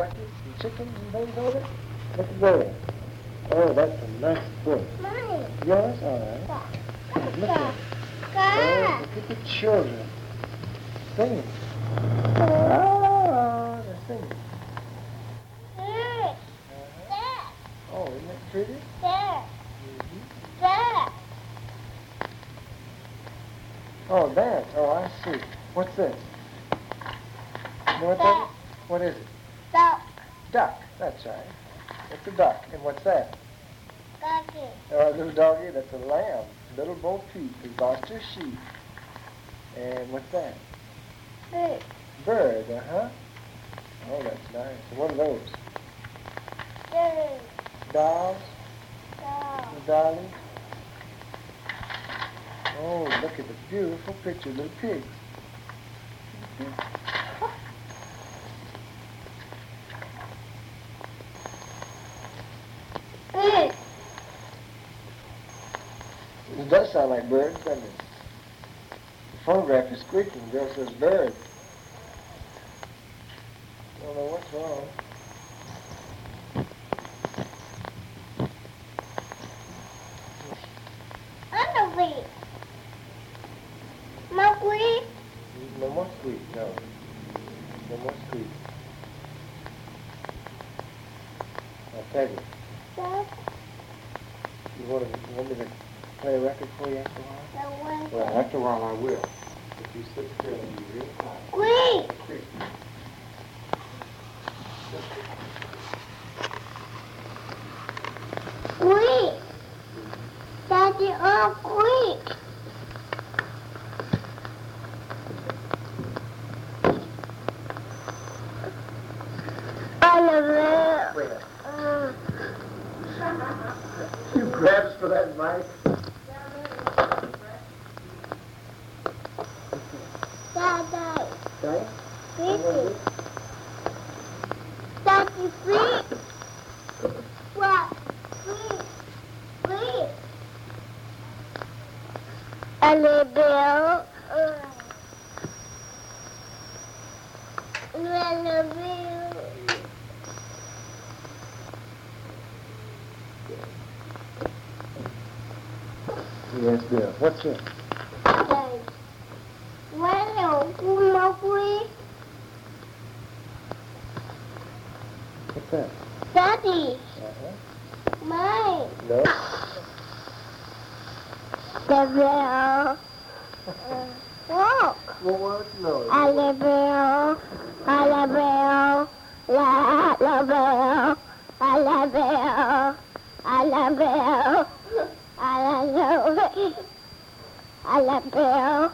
bucket and chickens and things on it? Look at there. Oh, that's a nice book. Mine. Yours? All right. Look at it. Oh, look at the children. Singing. Oh, they're singing. Oh, isn't that pretty? Oh, that. Oh, I see. What's this? You know what that is? What is it? Duck. That's right. It's a duck. And what's that? Oh, a little doggy. That's a lamb. Little Bo Peep who lost her sheep. And what's that? Bird, uh-huh. Oh, that's nice. And what are those? Dolls? The dollies? Oh, look at the beautiful picture of little pigs. It does sound like birds, doesn't it? The phonograph is squeaking. The girl says bird. I don't know what's wrong. No more squeak, no. No more squeak. I'll tell you. You want me to play a record for you after a while? Well, after a while I will. If you sit still and be real quiet. Squeak! Daddy, oh, quick! You grabs for that mic. Daddy. Okay? Daddy, please. What? Please. A little bit. Yes, Bill. What's it? What's that? Daddy. Uh-huh. Mine. No. The bell. Walk. Well, what's no? Alabelle, Alabelle, la Alabelle, Alabelle, Alabelle, Alabelle, Alabelle,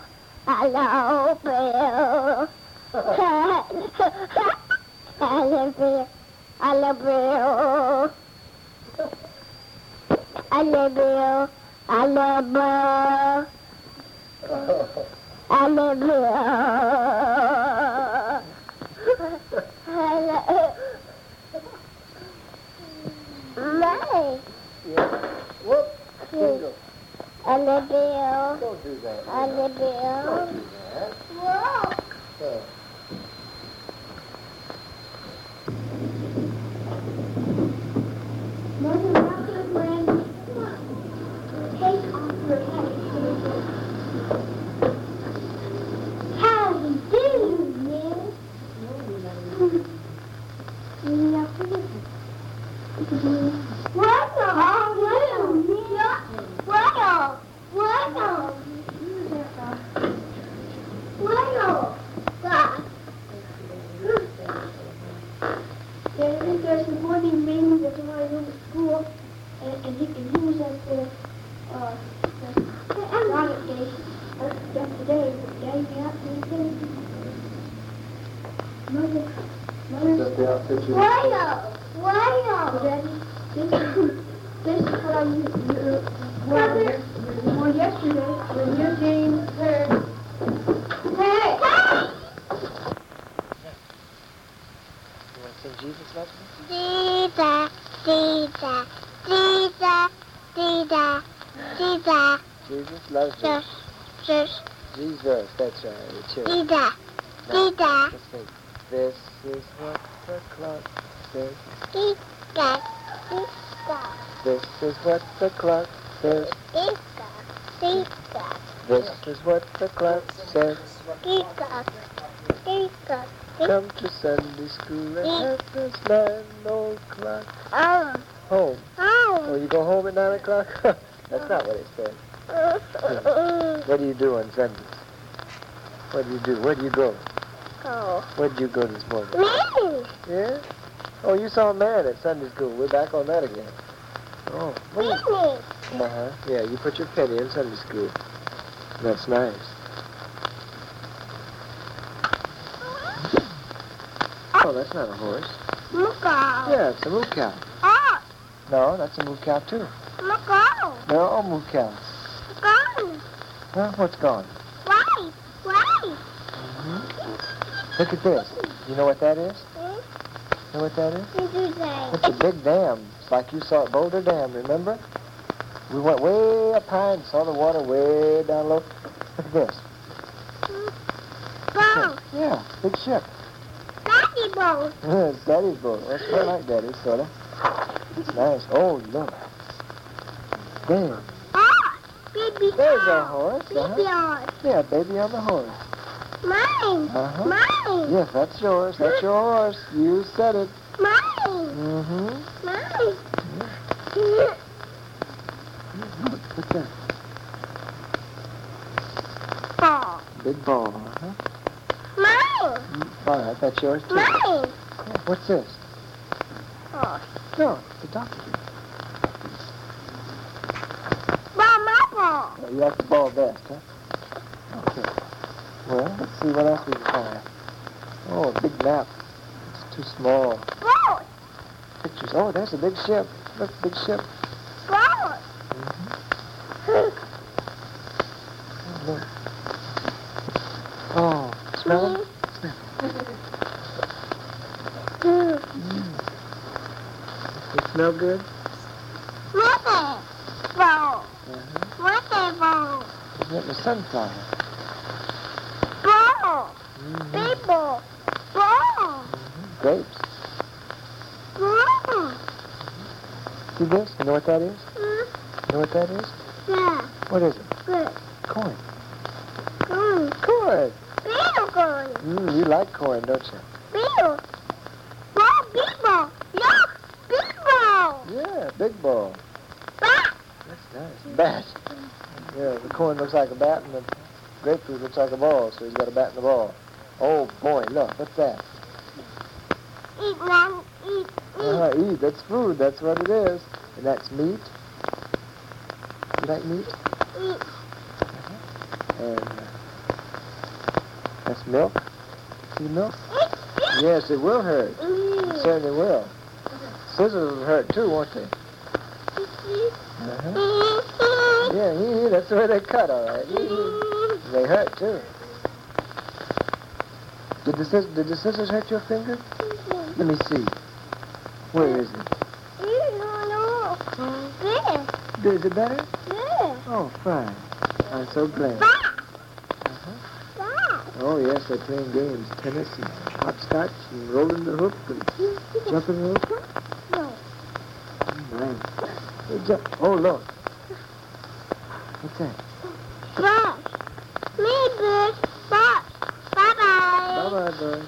Alabelle, Alabelle, Alabelle, Alabelle, Alabelle. Whoop. Bingo. Alabelle. Don't do that. Alabelle. Don't do that. Whoa. Mother, how could Randy take off her hat? How do you do, man? There's a morning meeting that somebody in the school, and he was at the Rocket Gate yesterday, but they gave me out to the thing. Just the outfit you... Daddy, this is what I wore yesterday when you came there. Hey! You want to sing Jesus Loves Me? Dee-da, dee-da, dee-da, dee-da, dee-da. Jesus loves me. Jesus, that's right. Dee-da, dee-da. Let's sing. This is what the clock says. Tick-tock, tick-tock. This is what the clock says. Tick-tock, tick-tock. This is what the clock says. Tick-tock, tick-tock. Come to Sunday school at 9:00. Oh, Home. oh. Oh, you go home at 9 o'clock? That's not what it said. What do you do on Sundays? What do you do? Where do you go? Oh. Where did you go this morning? Man. Yeah? Oh, you saw a man at Sunday school. We're back on that again. Oh. What do you... Man. Uh-huh. Yeah, you put your penny in Sunday school. That's nice. Oh, that's not a horse. Look out. Yeah, it's a moo cow. Oh, No, that's a moo cow, too. look out. They're all moo cows. Look out. Huh? What's gone? Right, right. Look at this. You know what that is? Know what that is? What did you say? It's a big dam. It's like you saw at Boulder Dam, remember? We went way up high and saw the water way down low. Look at this. Boat. Yeah, big ship. Daddy boat. It's Daddy's boat. That's kind of like Daddy's, sort of. It's nice. Oh, look. There. Oh, baby. There's a horse. Baby horse. Yeah, baby on the horse. Mine. Uh-huh. Mine. Yes, that's yours. That's your horse. You said it. Mine. Mm-hmm. Mine. What's that? Ball. Big ball, uh-huh. Mine. All right, that's yours, too. Mine. What's this? Horse. No, it's a donkey. Ball, my ball. Oh, you like the ball best, huh? Okay. Well, let's see what else we can find. Oh, a big map. It's too small. Boat. Pictures. Oh, there's a big ship. Look, big ship. Boat. Look. Oh, smell it? Smell it. It smell good? What's it? Boat. What's it, boat? Isn't it the sunflower? Boat. People. Boat. Grapes. Boat. See this? You know what that is? You know what that is? Yeah. What is it? Good. Corn. Good. Corn. Bill good. You like corn, don't you? Bill. Ball, people. Look. People. Yeah, big ball. Bat. That's nice. Bat. Yeah, the corn looks like a bat and the grapefruit looks like a ball, so he's got a bat and a ball. Oh, boy, look, what's that? Eat, man. Eat. Eat, that's food, that's what it is. And that's meat. You like meat? Eat. And that's milk. See the milk? Eat. Yes, it will hurt. It certainly will. Scissors will hurt too, won't they? Uh-huh. Yeah, that's the way they cut, all right. They hurt too. Did the scissors hurt your finger? Let me see. Where is it? Is it better? Oh, fine. I'm so glad. Oh, yes, they're playing games. Tennis and hopscotch and rolling the hoop and jumping the hoop. Nice. Hey, oh, look. What's that? Bye-bye, bud.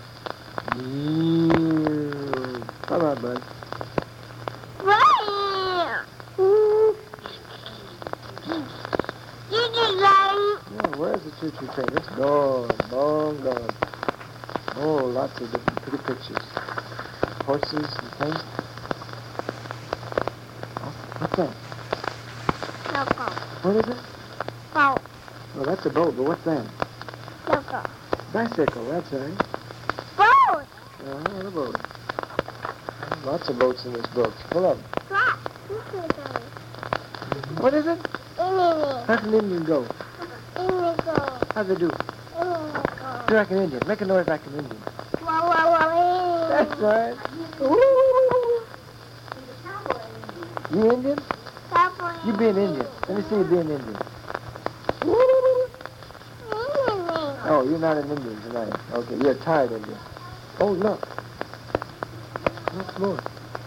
Bye-bye, bud. Oh, where's the choo-choo train? It's gone. Long gone. Oh, lots of different pretty pictures. Horses and things. Oh, what's that? What is it? Oh, that's a boat, but what's that? Bicycle, that's right. A boat. Lots of boats in this book. Full of them. What is it? How's an Indian go? How's it do? Do like an Indian. Make a noise like an Indian. That's right. You Indian? You be an Indian. Let me see you be an Indian. Oh, you're not an Indian tonight. Okay, you're a tired Indian. Oh, look. What's more?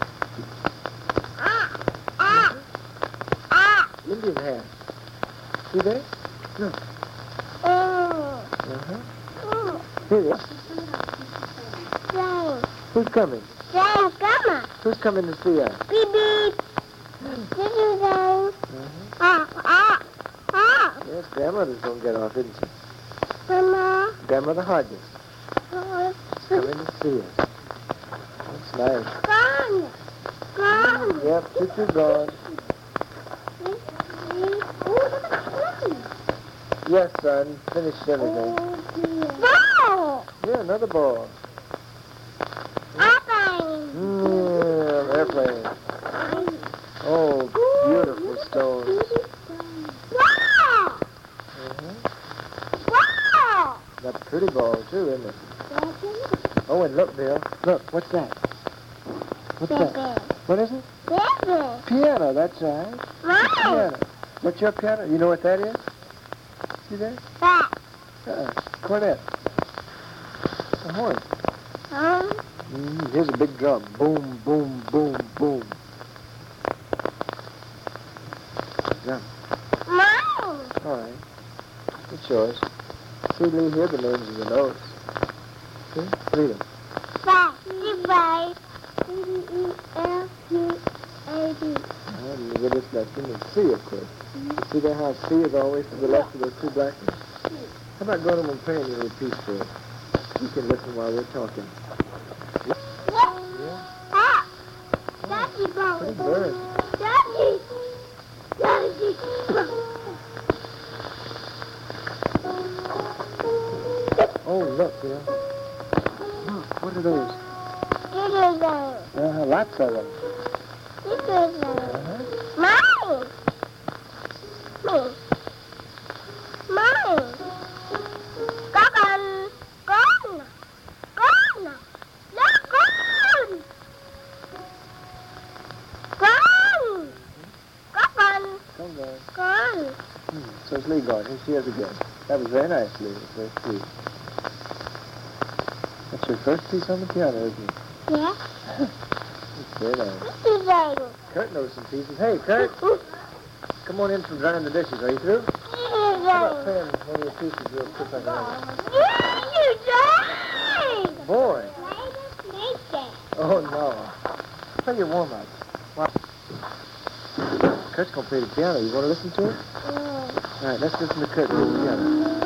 Indian hat. See there? No. Uh-huh. Here it is. Who's coming? Who's coming to see us? Yes, Grandmother's going to get off, isn't she? Grandmother Hodges. Coming to see us. That's nice. Yep, Choo-Choo gone. Yes, son. Finished everything. Yeah, another ball. Airplane. Oh, beautiful stones. That's a pretty ball, too, isn't it? Oh, and look, Bill. Look, what's that? What's that? What is it? Piano, that's right. Piano. What's your piano? You know what that is? See that? Cornet. A horn. Here's a big drum. Boom, boom, boom, boom. Drum. All right. It's yours. See, Lee, here are the names of the notes. See? Read them. Let me get this lesson. And C, of course. See there how C is always to the left of those two black ones? How about going home and playing a little piece for us? You can listen while we're talking. Pretty bird. Oh, look, Bill. Look, what are those? Lots of them. So it's Lee gone. Here she is again. That was very nice, Lee. Very sweet. That's your first piece on the piano, isn't it? Yeah. It's very nice. Kurt knows some pieces. Hey, Kurt. Come on in from drying the dishes. Are you through? How about playing one of your pieces real quick like that? Boy. Oh, no. Play your warm-up. Wow. Kurt's going to play the piano. You want to listen to it? All right, let's listen to Kurt play the piano.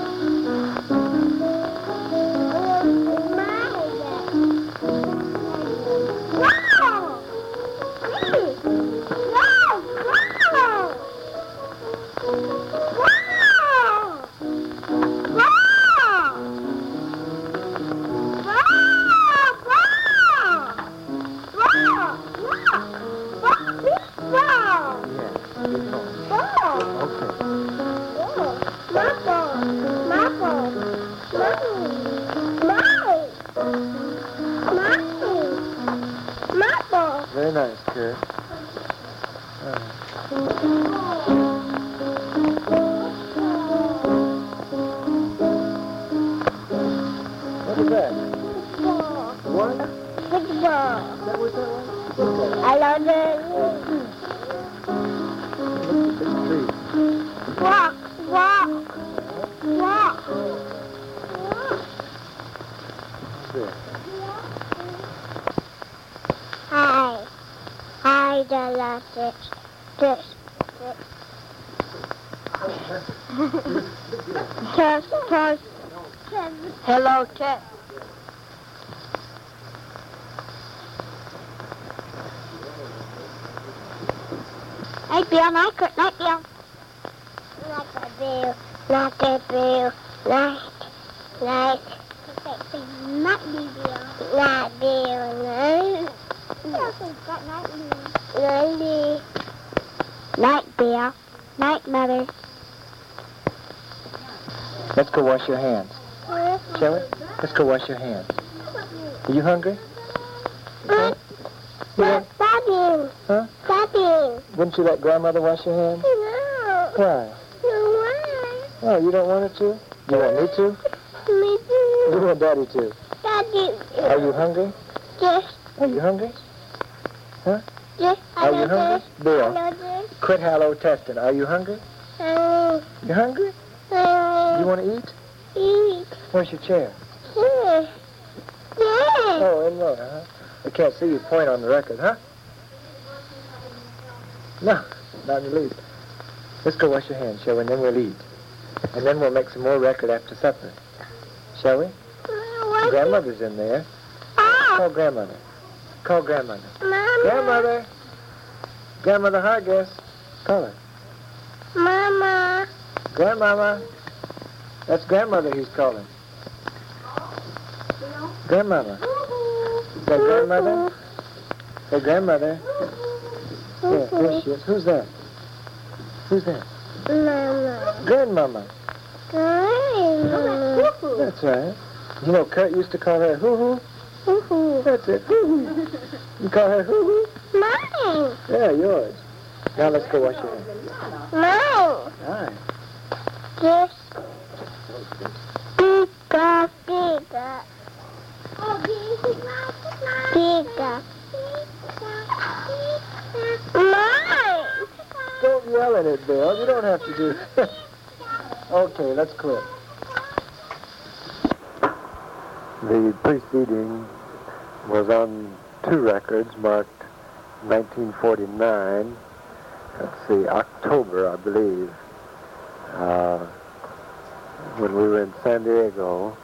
Very nice, Kurt. What is that? What? Football. Is that what that was? I love it. Look at this tree. Walk. There. Hi, the this. Test. Hello, test. Hey, Bill, night, Bill. Night, Bill. Night, Bill. Night, Mother. Let's go wash your hands. Shall we? Let's go wash your hands. Are you hungry? Daddy. Huh? Daddy. Wouldn't you let Grandmother wash your hands? No. Why? No. Oh, you don't want her to? You want me to? Me too. You want Daddy to? Daddy. Are you hungry? Yes. Are you hungry? Huh? Yes, Are you hungry? Bill, this. quit hello testing. Are you hungry? You hungry? You want to eat? Eat. Where's your chair? Here. Yes. Oh, in there, huh? I can't see you point on the record, huh? No, not in the least. Let's go wash your hands, shall we? And then we'll eat. And then we'll make some more record after supper. Shall we? Grandmother's in there. Call Grandmother. Call Grandmother. Mama. Grandmother. Grandmother Hargis. Call her. Mama. Grandmama. That's Grandmother he's calling. Grandmama. Say Grandmother. Say Grandmother. Yeah, there she is. Who's that? Who's that? Mama. Grandmama. Grandmama. That's right. You know, Kurt used to call her hoo-hoo. Hoo-hoo. That's it, hoo-hoo. You call her hoo-hoo? Mine. Yeah, yours. Now let's go wash your hands. Mine. All right. Yes. Pika, pika. Pika. Mine. Don't yell at it, Bill. You don't have to do that. Okay, let's quit. The preceding was on 2 records marked 1949. Let's see, October, I believe. When we were in San Diego.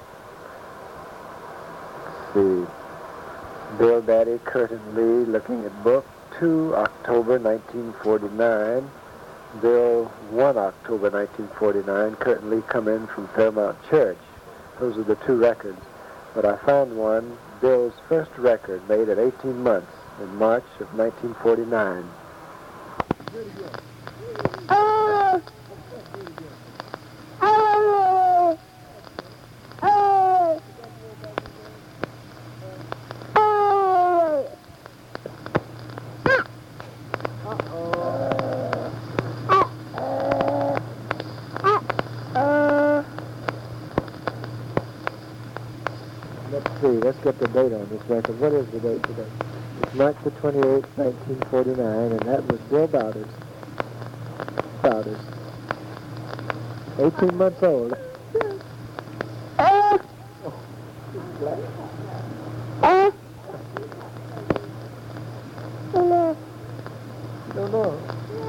Let's see. Bill, Daddy, Kurt, and Lee looking at book 2, October 1949. Bill, 1 October 1949. Kurt and Lee come in from Fairmount Church. Those are the 2 records. But I found one, Bill's first record, made at 18 months in March of 1949. Oh. Oh. Oh. Oh. Let's see, let's get the date on this record. What is the date today? It's March the 28th, 1949, and that was Bill Bowders. Bowders. 18 months old. Oh. Oh. No. You don't know.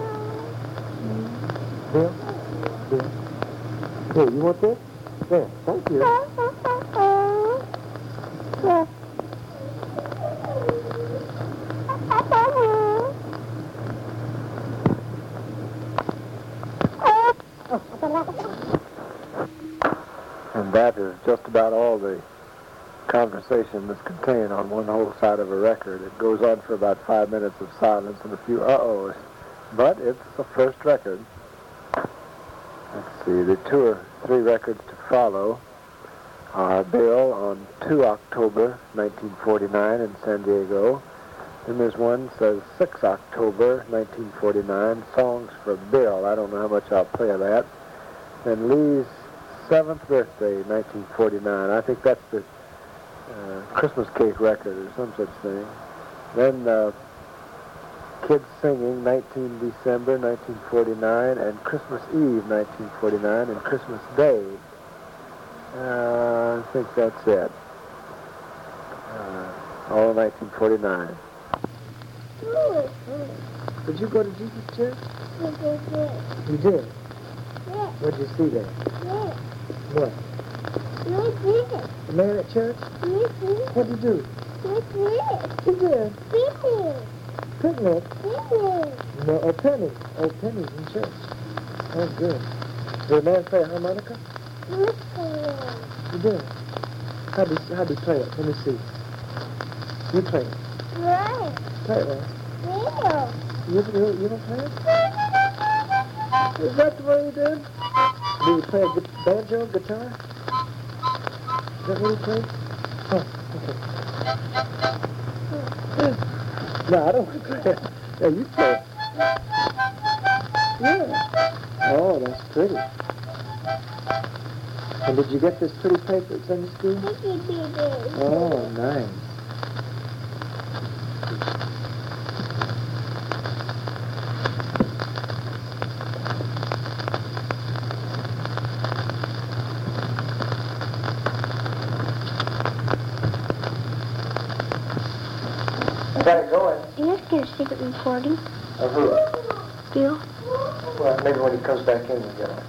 Bill? Bill? Here, you want this? There, thank you. Yeah. And that is just about all the conversation that's contained on one whole side of a record. It goes on for about 5 minutes of silence and a few uh-ohs. But it's the first record. Let's see, the 2 or 3 records to follow are Bill on 2 October 1949 in San Diego. Then there's one that says 6 October 1949, Songs for Bill. I don't know how much I'll play of that. Then Lee's 7th birthday, 1949. I think that's the Christmas cake record or some such thing. Then Kids Singing, 19 December 1949, and Christmas Eve 1949, and Christmas Day. I think that's it. All 1949. Did you go to Jesus Church? You did? Yeah. What did you see there? Yeah. What? The man at church? What did you do? You did? Picnic? No, oh, Penny. Oh, Penny's in church. Oh, good. Did the man play a harmonica? You did? How'd he play it? Let me see. You play it. Right. Play it, man. Yeah. You don't play it? Is that the way you did? Do you play a banjo, guitar? Is that what you play? Oh, okay. No, I don't want to play it. Yeah, you play it. Yeah. Oh, that's pretty. And did you get this pretty paper at Sunday school? Oh, nice. got it going. Let's get a secret recording. Of who? Bill. Well, maybe when he comes back in, we'll get one.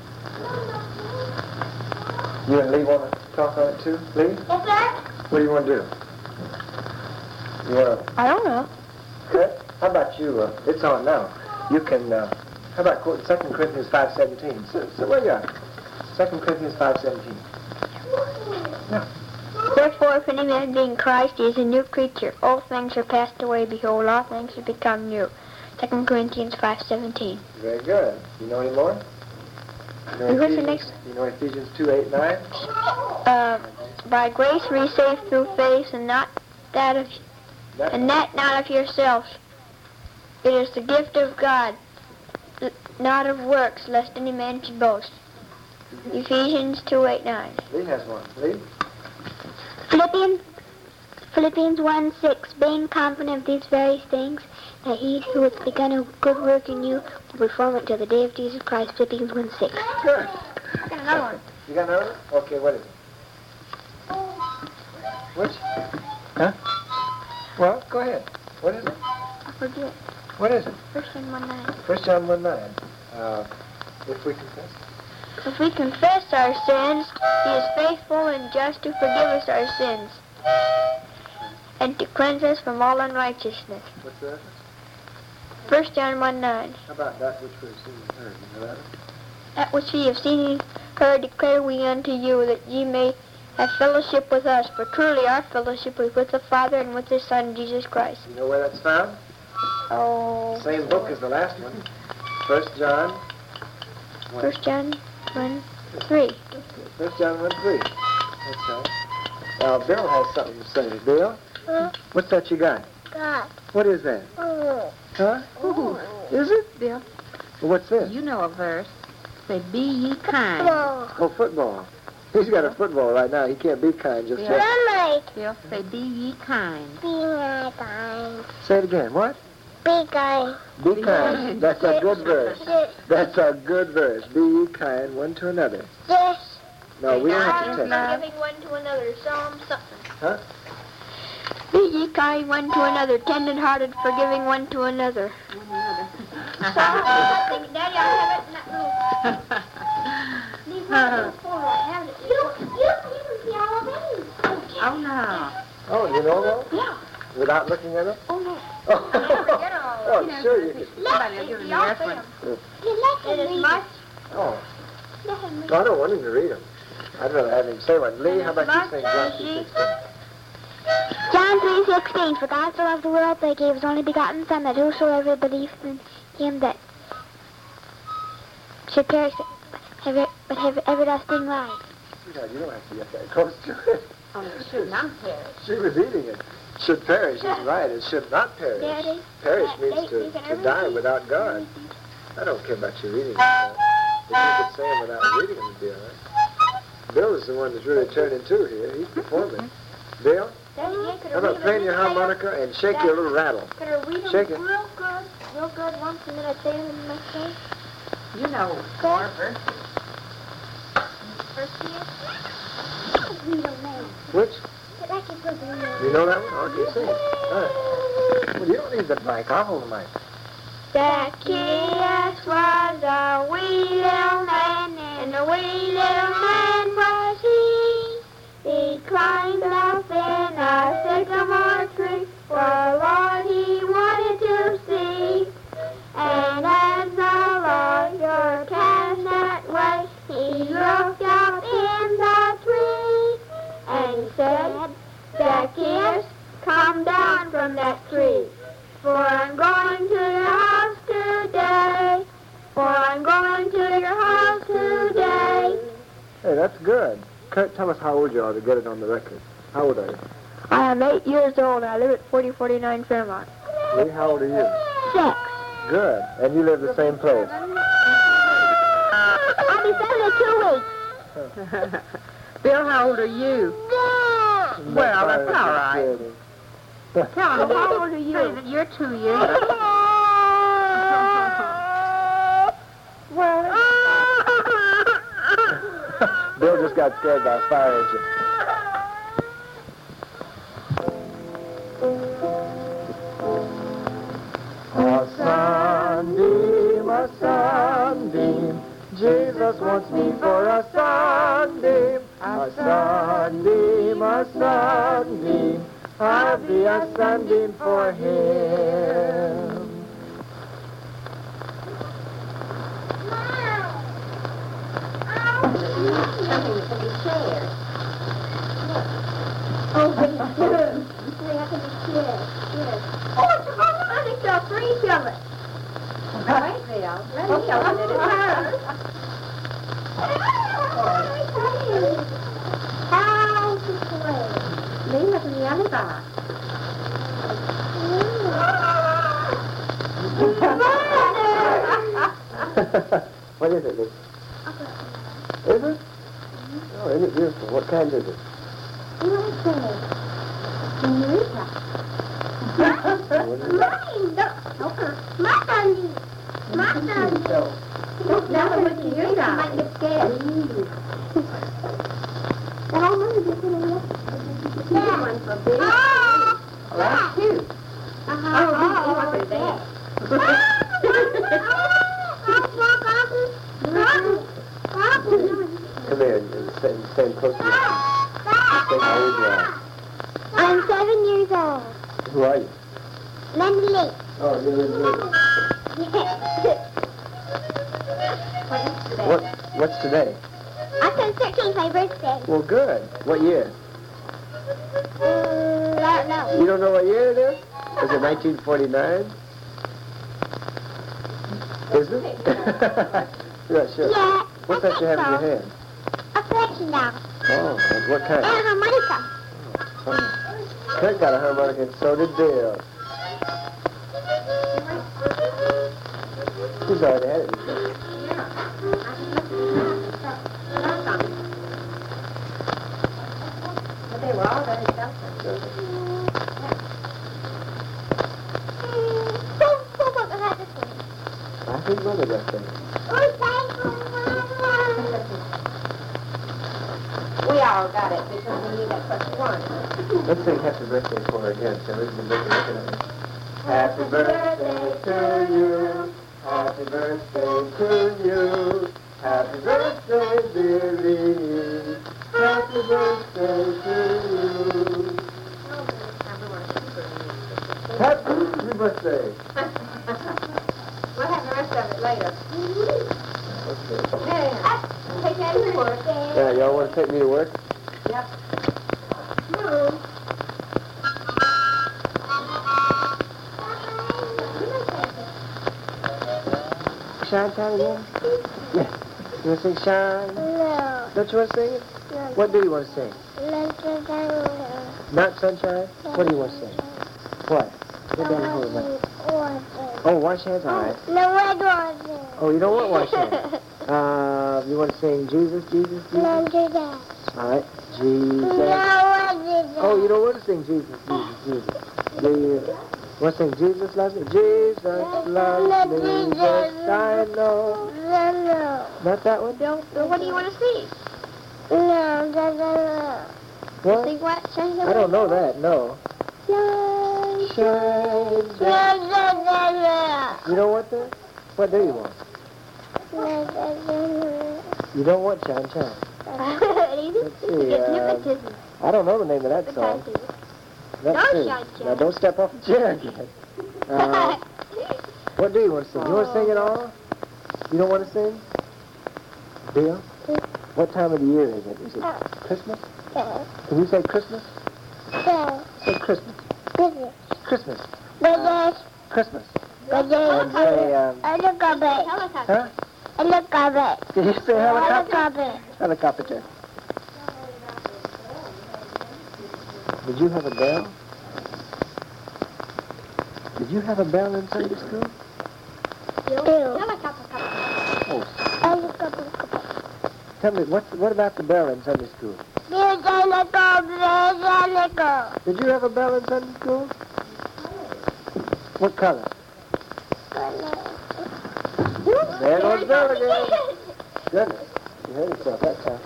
You and Lee want to talk on it too? Lee? Yes, sir? What do you want to do? You want to... I don't know. Good. How about you? It's on now. You can... how about quoting 2 Corinthians 5:17? So where you are? 2 Corinthians 5:17. Yeah. Therefore, if any man be in Christ, he is a new creature. All things are passed away. Behold, all things have become new. 2 Corinthians 5:17. Very good. You know any more? What's the next? You know Ephesians 2:8-9? By grace we are saved through faith, and not that of, not of yourselves. It is the gift of God, not of works, lest any man should boast. Ephesians 2:8-9. Lee has one. Lee? Philippians 1:6. Being confident of these very things, that he who hath begun a good work in you will perform it till the day of Jesus Christ. Philippians 1:6. Good. I got another one. You got another one? Okay, what is it? Which? Huh? Well, go ahead. What is it? I forget. What is it? 1 John 1:9. 1 John 1:9. If we confess. If we confess our sins, he is faithful and just to forgive us our sins and to cleanse us from all unrighteousness. What's the reference? 1 John 1:9. How about that which we have seen and heard? You know that? That which ye have seen and heard declare we unto you, that ye may have fellowship with us. For truly our fellowship is with the Father and with His Son, Jesus Christ. You know where that's found? Oh. Same book as the last one. 1 John 1 John 1:3. 1 John 1:3. That's right. Now, Bill has something to say. Bill? What's that you got? God. What is that? Huh? Is it? Bill, What's this? you know a verse. Say, be ye kind. Oh, football. He's got a football right now. He can't be kind just yet. Bill, say, be ye kind. Say it again. What? Be kind. Be kind. That's a good verse. That's a good verse. Be ye kind one to another. Yes. No, we don't have to test it. Forgiving one to another. Psalm something. Huh? Be ye kind one to another, tender-hearted, forgiving one to another. Psalm something. Daddy, I have it in that little... Leave my little photo. I have it. You can see all of these. Oh, no. Oh, you know that? Yeah. Without looking at it? Oh, no. Oh, Forget all oh sure you can. Somebody will give him the reference. It is much. Oh, no, I don't want him to read them. I'd rather have him say one. Lee, how about you sing John 3:16? John 3:16. For God so loved the world that he gave his only begotten Son, that whosoever believes in him that should perish but have everlasting life. Sweetheart, you don't have to get that close to it. Oh, it should not perish. She was eating it. Should perish is right. It should not perish. Daddy, Perish means to die without God. I don't care about you reading them. If you could say them without reading them, it'd be all right. Bill is the one that's really turning to here. He's performing. Bill, how about playing your harmonica and shake your little rattle? Could I read them Shake it. real good once, and then I'd say them in my face? You know more verses. First year? Read them now. Which? But I can put them in. You know that one? Okay, sing it. All right. Well, you don't need the mic. I'll hold the mic. Zacchaeus was a wee little man, and a wee little man was he. He climbed up in a sycamore tree, for the Lord he wanted to see. And as the Lord passed that way, he looked up in the tree, and said, Zacchaeus, come down from that tree. For I'm going to your house today. For I'm going to your house today. Hey, that's good. Kurt, tell us how old you are to get it on the record. How old are you? I am 8 years old. I live at 4049 Fairmont. Lee, how old are you? 6. Good. And you live the same place? I'll be 7 in 2 weeks. Bill, how old are you? Well, that's all right. Tell him, How old are you? Say that you're 2 years. Bill just got scared by a fire engine. Jesus wants me for a sunbeam, a sunbeam, a sunbeam. I'll be a sunbeam for him. Something that can be shared. Oh, very good. Something that can be shared. Yes. Oh, it's a harmonic, Bill. Three of it. Wait, Bill. Let me show it at a time. How to play. Leave it in the other box. What is it, Lee? Is it? Oh, isn't it beautiful? What kind is it? Senorita. That's two. Oh, Come here and stand close to me. Say how old you are. I'm 7 years old. Who are you? Lindy Lee. Oh, you're Lindy. What's today? October 13th, my birthday. Well, good. What year? I don't know. You don't know what year it is? Is it 1949? Is it? You're not sure. Yeah. What's that you have in your hand? A collection now. Oh, what kind? And a harmonica. Kurt got a harmonica and so did Bill. He's already had it. But they were all very selfish. Who got this one? I think Mother got that. We all got it because we knew that's what you wanted. Let's sing Happy Birthday for her again, shall we? Happy birthday to you. Happy birthday to you. Happy birthday, dearie. Happy birthday to you. Happy birthday. We'll have the rest of it later. Okay. Take that to work. Yeah, y'all want to take me to work? Yep. No. Shine time again? Yeah. You want to sing Shine? No. Don't you want to sing it? No. What do you want to sing? Not Sunshine? What do you want to sing? What? Get down and hold it. Oh, wash hands? All right. No, I don't want Oh, you don't want wash hands? You want to sing Jesus, Jesus, Jesus? No, do that. All right. Jesus. No, I did that. Oh, you don't want to sing Jesus, Jesus, Jesus. Do you want to sing Jesus loves me? Jesus loves me, yes, I know. No. Not that one? Bill, what do you want to see? No. What? Sing what? I don't know that, no. Shine, shine. You don't want that? What do you want? You don't want Shine, Shine. Let's see, I don't know the name of that song. Let's see. Shine, Shine. Now don't step off the chair again. What do you want to sing? You want to sing it all? You don't want to sing? Bill? What time of the year is it? Is it Christmas? Can you say Christmas? Say Christmas. Christmas. Christmas. And say, huh? Did you say helicopter? Helicopter. Did you have a bell? Did you have a bell in Sunday school? Oh. Tell me, what about the bell in Sunday school? Did you have a bell in Sunday school? What color? There goes the bell again. Goodness, you heard yourself that time.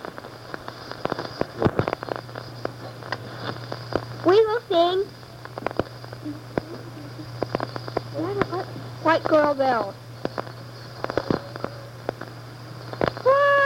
We will sing White Girl Bell.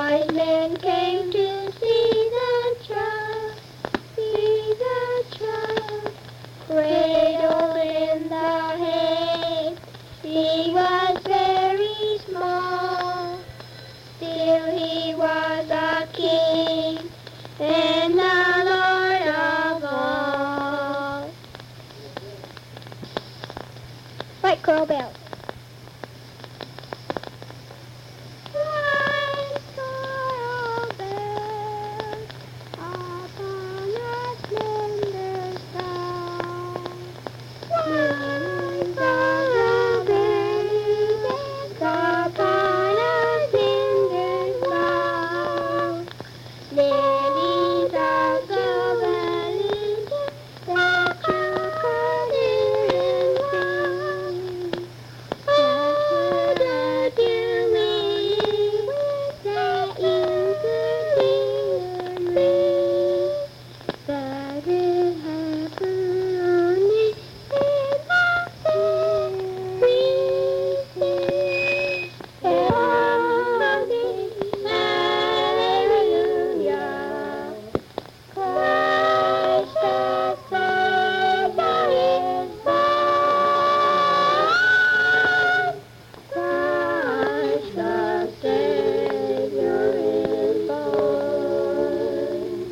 wise men came to see the child, cradled in the hay. He was very small, still he was a king and the Lord of all. White coral bells. White coral bells upon a slender sky. White coral bells upon a slender sky. Lilies of the valley that you could hear and sing. Oh, the dewy that you could hear and ring. That it happened only in the breezes. Hallelujah. Christ the Savior is born. Christ the Savior is born.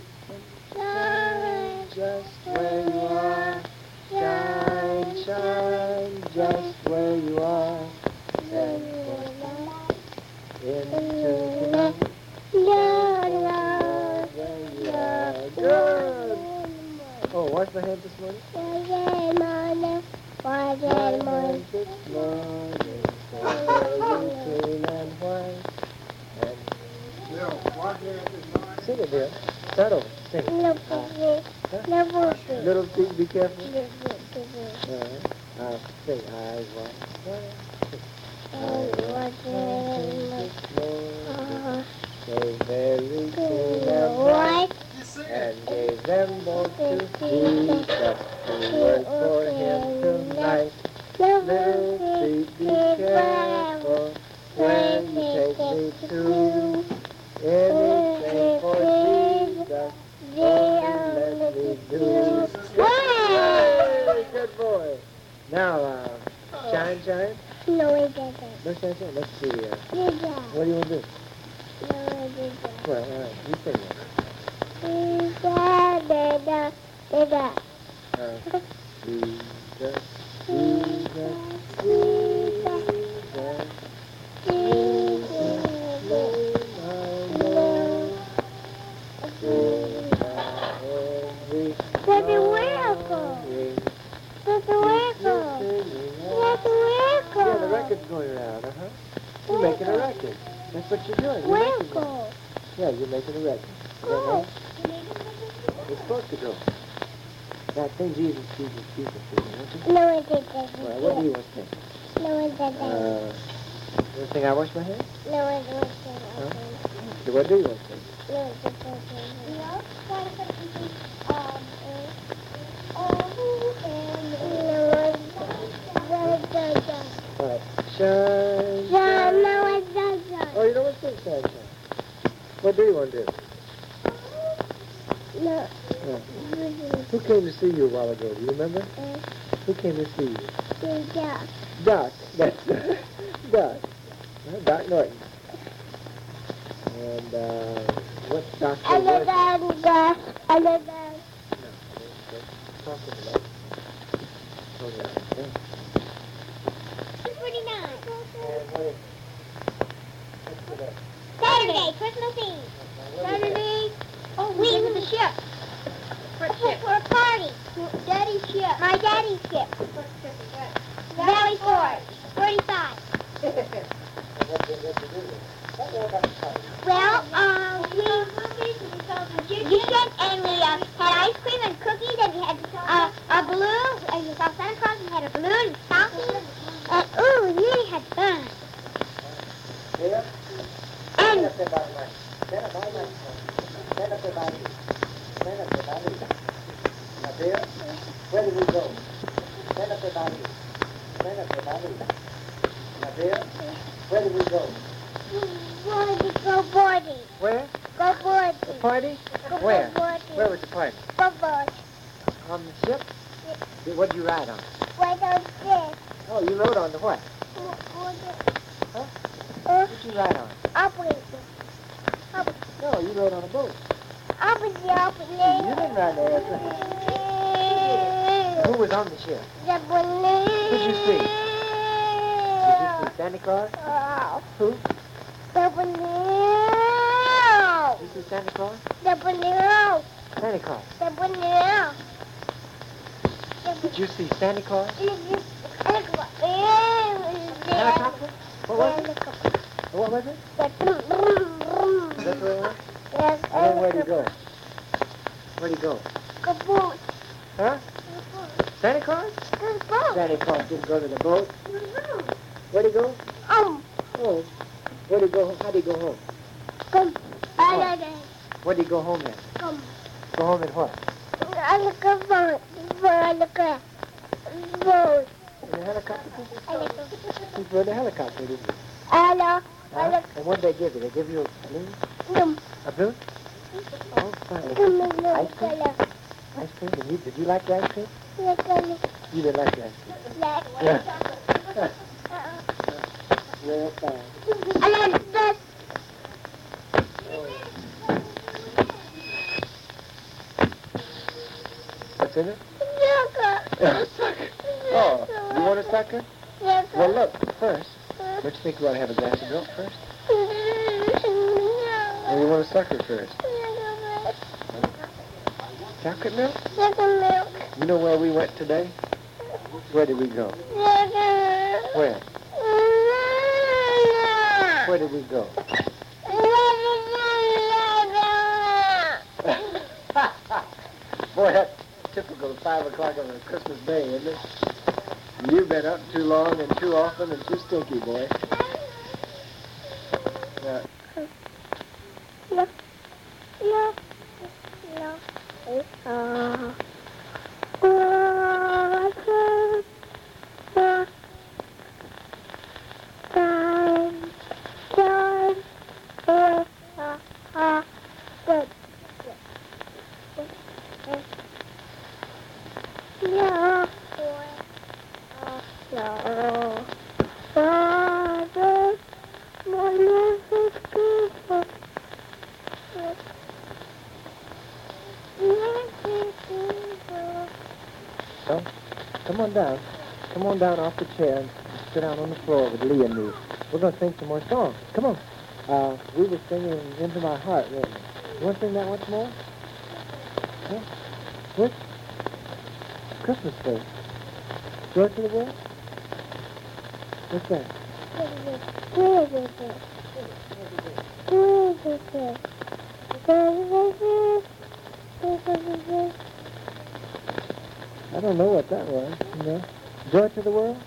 Shine Just where you are, shine, shine, just where you are, and into the night, where you are. Good. Oh, wash my hands this morning? Morning, this morning, so very clean and white. And sing it, dear. Start over. Sing it. Little feet, be careful. I'll sing. I was so very clean and white, and gave them both to Jesus to work for him tonight. Little feet, be careful when you take me to anything for Jesus. Only let me do. Hey, good boy. Now, shine, shine. No, it doesn't. No, shine, shine. Let's see. Yeah. What do you want to do? No, it doesn't. Well, all right. You sing that. Jesus, Jesus, Yeah, the record's going around, You're making a record. That's what you're doing. You're making it. Yeah, you're making a record. Is that right? You're supposed to go. That thing, Jesus, Jesus, Jesus, Jesus. No, it doesn't. Well, what do you want to sing? No, it doesn't. You want to sing I Wash My Hands? No, it doesn't. So what do you want to sing? No, it doesn't. No, try to put something, All right. Shine, shine. No, it doesn't. Oh, you don't want to sing Shine, Shine. What do you want to do? No. Who came to see you a while ago? Do you remember? Who came to see you? Duck. Doc. That's Doc. Doc Norton. And what doctor was it? Talking about. Oh, yeah. 2:49. And what is it? Saturday, Christmas Eve. Saturday. Oh, we with the ship. For a party. Daddy's ship. My daddy's ship. Valley Forge. 45. Well, you said, and we had ice cream and cookies, and we had a balloon, and we saw Santa Claus, and we had a balloon and stockings, and ooh, we really had fun. Yeah? And Stand up there by the mic. Stand up by the mic. Stand up there by the mic. Stand up there by the mic. Now, dear, where did we go? Stand up there by the mic. Stand up there by the mic. Now, dear, where did we go? Go party. Where? Go party. The party? Go Where? party. Where was the party? Go party. On the ship? What did you ride on? Right on this. Oh, you rode on the what? Huh? What did you ride on? No, you rode on a boat. You didn't ride the airplane. Who was on the ship? Who'd you see? Did you see Santa Claus? Who? You see Santa Claus? Santa Claus. Did you see Santa Claus? Helicopter? What was it? What was it? Is that where it was? Yes. And then where'd he go? Where'd he go? Huh? Santa Claus? Santa Claus didn't go to the boat. Where'd he go? Oh. Where'd he go? How'd he go home? Where'd he go home then? Go home in what? In the helicopter? He rode the helicopter, didn't he? And what'd they give you? They give you a balloon? A balloon? Oh, fine. Ice cream? Ice cream? Did you like the ice cream? You didn't like the ice cream? Yeah. Real fine. What's in it? Sucker. Oh, you want a sucker? Well, look, first, don't you think you ought to have a glass of milk first? Or you want a sucker first? Chocolate milk? You know where we went today? Where did we go? Where? Where did we go? Boy, that's typical of 5 o'clock on a Christmas day, isn't it? You've been up too long and too often and too stinky, boy. Come on down. Come on down off the chair and sit down on the floor with Lee and me. We're going to sing some more songs. Come on. We were singing Into My Heart, weren't we? You want to sing that once more? Huh? What? Christmas first. Joy to the World? What's that? I don't know what that was. You know? Joy to the World?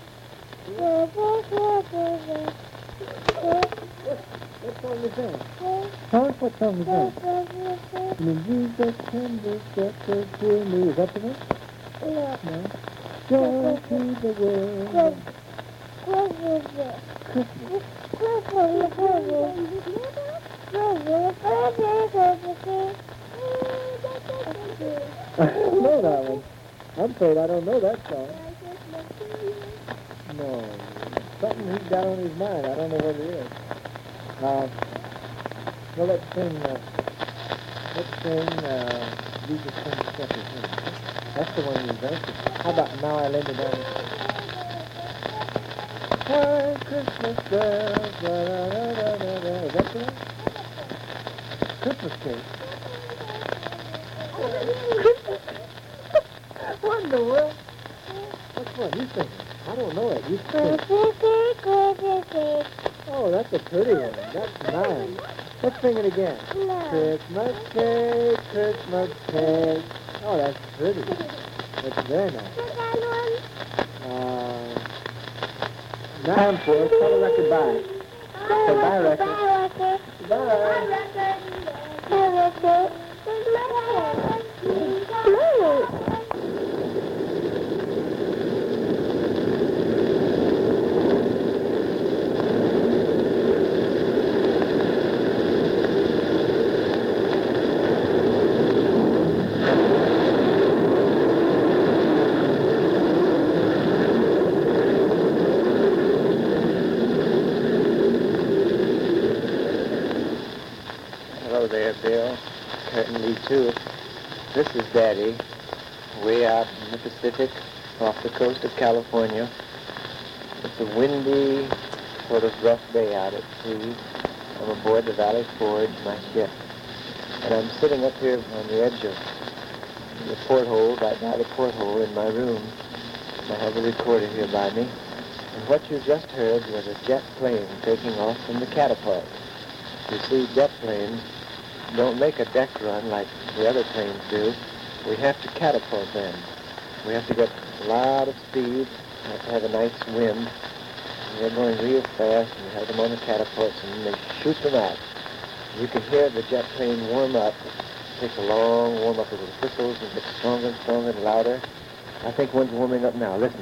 What song is that? Huh? What song is that? When Jesus came to set the dear me. Is that the one? No. Joy to the world. Christmas. I don't know that one. I'm afraid I don't know that song. No. Something he's got on his mind. I don't know what it is. Well, let's sing, Jesus Came to Set His Name. That's the one you invented. How about Now I Lay Me Down? Why, Christmas bells, da-da-da-da-da-da. Is that the one? Christmas cake. What in the world? Which one? You sing it. I don't know it. You sing it. Oh, that's a pretty one. That's nice. Let's sing it again. Christmas cake, Christmas cake. Oh, that's pretty. That's very nice. Time for it. Tell the record bye. Say bye, record. Bye. Hello there, Bill. Certainly, too. This is Daddy, way out in the Pacific, off the coast of California. It's a windy, sort of rough day out at sea. I'm aboard the Valley Forge, my ship. And I'm sitting up here on the edge of the porthole, right by the porthole in my room. I have a recorder here by me. And what you just heard was a jet plane taking off from the catapult. You see, jet planes don't make a deck run like the other planes do. We have to catapult them. We have to get a lot of speed. We have to have a nice wind. And they're going real fast, and we have them on the catapults, and they shoot them out. You can hear the jet plane warm up. It takes a long warm up as it whistles and gets stronger and stronger and louder. I think one's warming up now. Listen.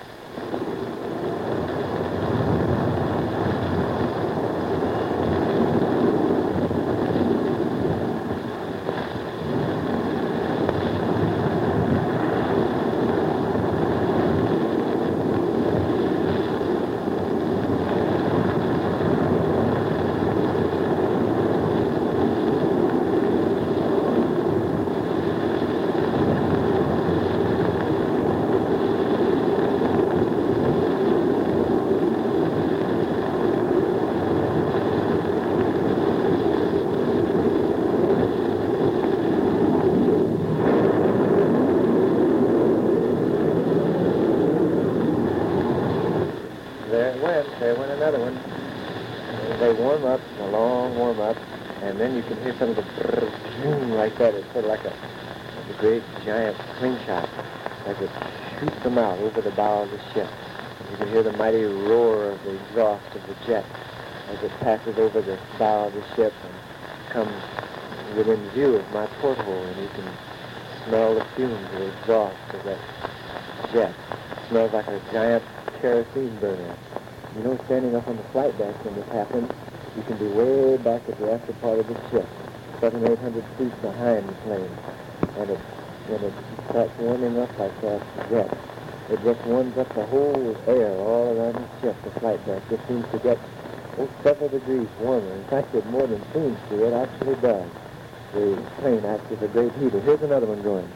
There went another one. And they warm up, a long warm up, and then you can hear some of the brrr, like that. It's sort of like a great giant slingshot as it shoots them out over the bow of the ship. And you can hear the mighty roar of the exhaust of the jet as it passes over the bow of the ship and comes within view of my porthole, and you can smell the fumes of the exhaust of that jet. It smells like a giant kerosene burner. You know, standing up on the flight deck when this happens, you can be way back at the after part of the ship, 700 or 800 feet behind the plane. And when it starts warming up like that jet, it just warms up the whole air all around the ship, the flight deck. It seems to get several degrees warmer. In fact, it more than seems to, it actually does. The plane acts as a great heater. Here's another one going.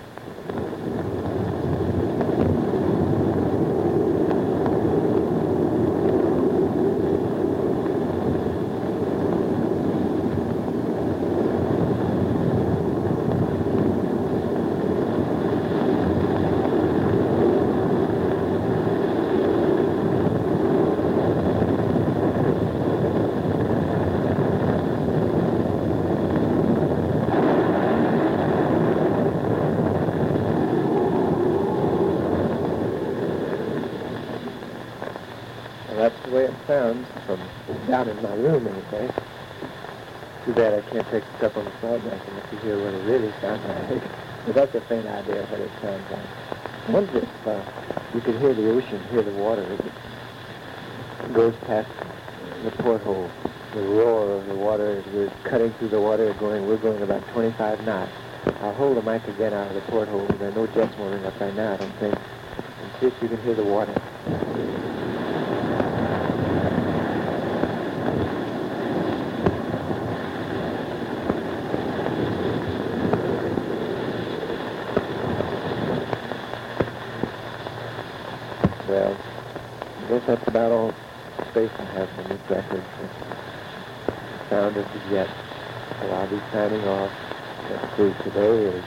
That's the way it sounds from down in my room, anyway. Too bad I can't take it up on the flight deck and let you hear what it really sounds like. But that's a faint idea of what it sounds like. I wonder if you could hear the ocean, hear the water as it goes past the porthole. The roar of the water as we're cutting through the water, we're going about 25 knots. I'll hold the mic again out of the porthole. There are no jets warming up right now, I don't think. And see if you can hear the water. Well, I guess that's about all space I have from this record. The sound of the jet. So I'll be signing off. Let's see, today is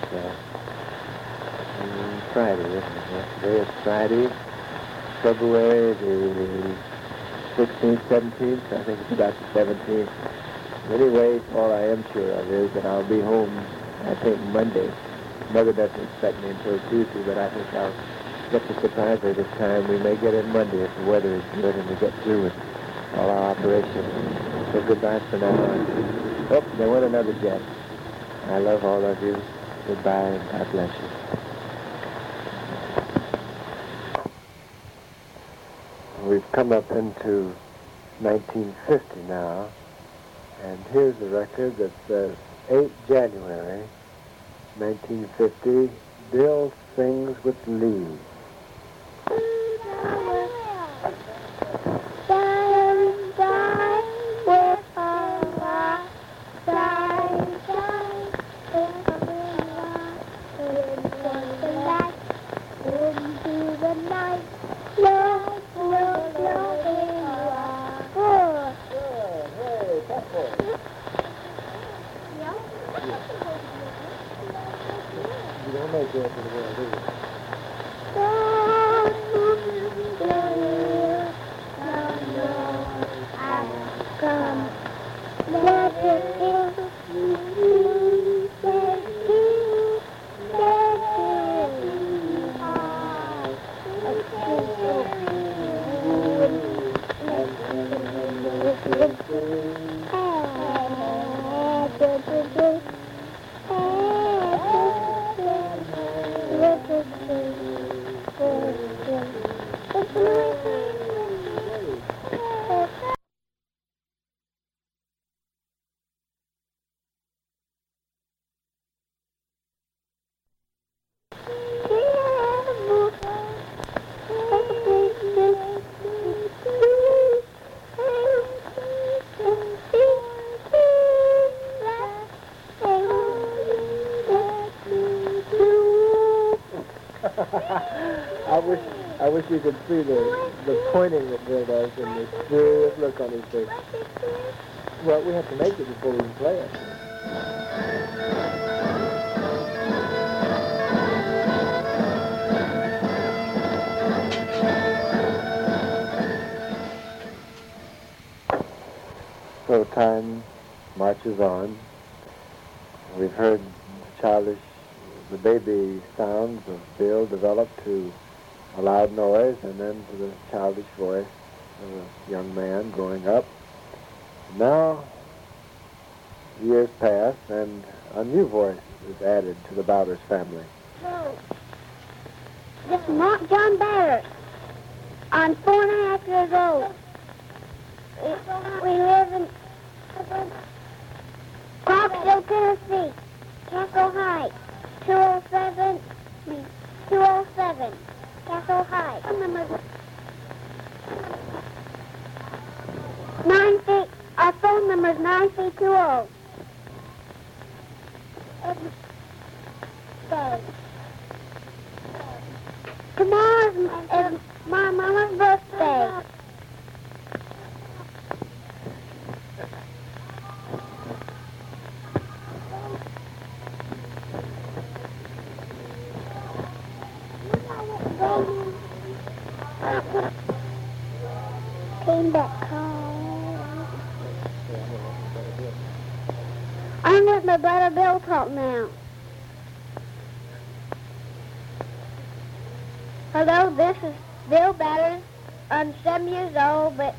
Friday, isn't it? Yes, today is Friday, February the 16th, 17th. I think it's about the 17th. Anyway, all I am sure of is that I'll be home, I think, Monday. Mother doesn't expect me until Tuesday, but I think I'll get to surprise her this time. We may get it Monday if the weather is good and we get through with all our operations. So goodbye for now. Oh, there went another jet. I love all of you. Goodbye and God bless you. We've come up into 1950 now, and here's a record that says 8 January 1950, Bill sings with Lee. Die with a take care for the world, do we? Come, let it be. I wish you could see the pointing that Bill does and the serious look on his face. Well, we have to make it before we can play it. So time marches on. We've heard the baby sounds of Bill develop to a loud noise, and then to the childish voice of a young man growing up. Now, years pass, and a new voice is added to the Bowders family. So, this is Mark John Barrett. I'm 4.5 years old. We live in Clarksville, Tennessee, Castle Heights, 207. Castle Heights. Our phone number is 9320. Tomorrow is my mama's birthday. Came back home. I'm with my brother Bill talk now. Hello, this is Bill Batters. I'm 7 years old, but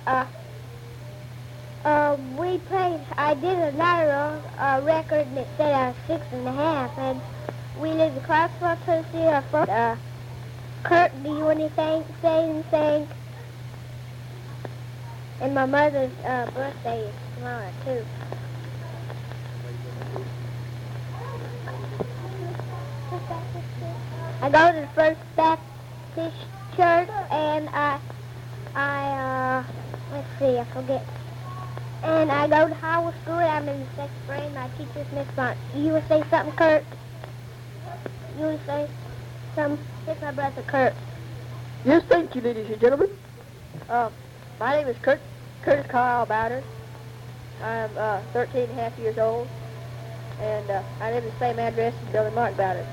I did another record and it said I was 6.5, and we live in Clarksville, Tennessee. Our first, Kurt, do you want to say anything? And my mother's birthday is tomorrow, too. I go to the First Baptist Church, and let's see, I forget. And I go to Howell School. I'm in the 6th grade. My teacher's Miss Bont. You want to say something, Kurt? You want to say something? Here's my brother, Kurt. Yes, thank you, ladies and gentlemen. My name is Curtis Carl Bowders. I'm 13.5 years old, and I live in the same address as Bill and Mark Bowders.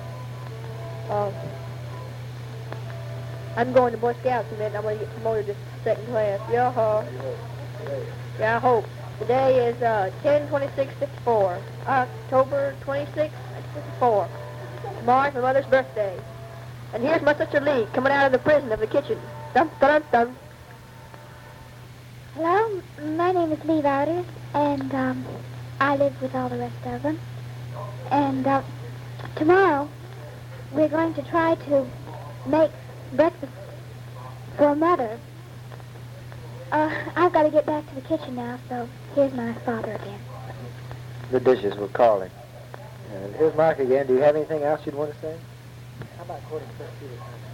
I'm going to Boy Scouts in a minute. I'm going to get promoted to 2nd class. Yeah, I hope. Today is 10/26/54. October 26/54. Tomorrow's my mother's birthday. And here's my sister Lee coming out of the prison of the kitchen. Dum, dum, dum. Hello, my name is Lee Bowders, and I live with all the rest of them. And tomorrow we're going to try to make breakfast for Mother. I've got to get back to the kitchen now, so here's my father again. The dishes were calling. And here's Mark again. Do you have anything else you'd want to say? How about quoting First Peter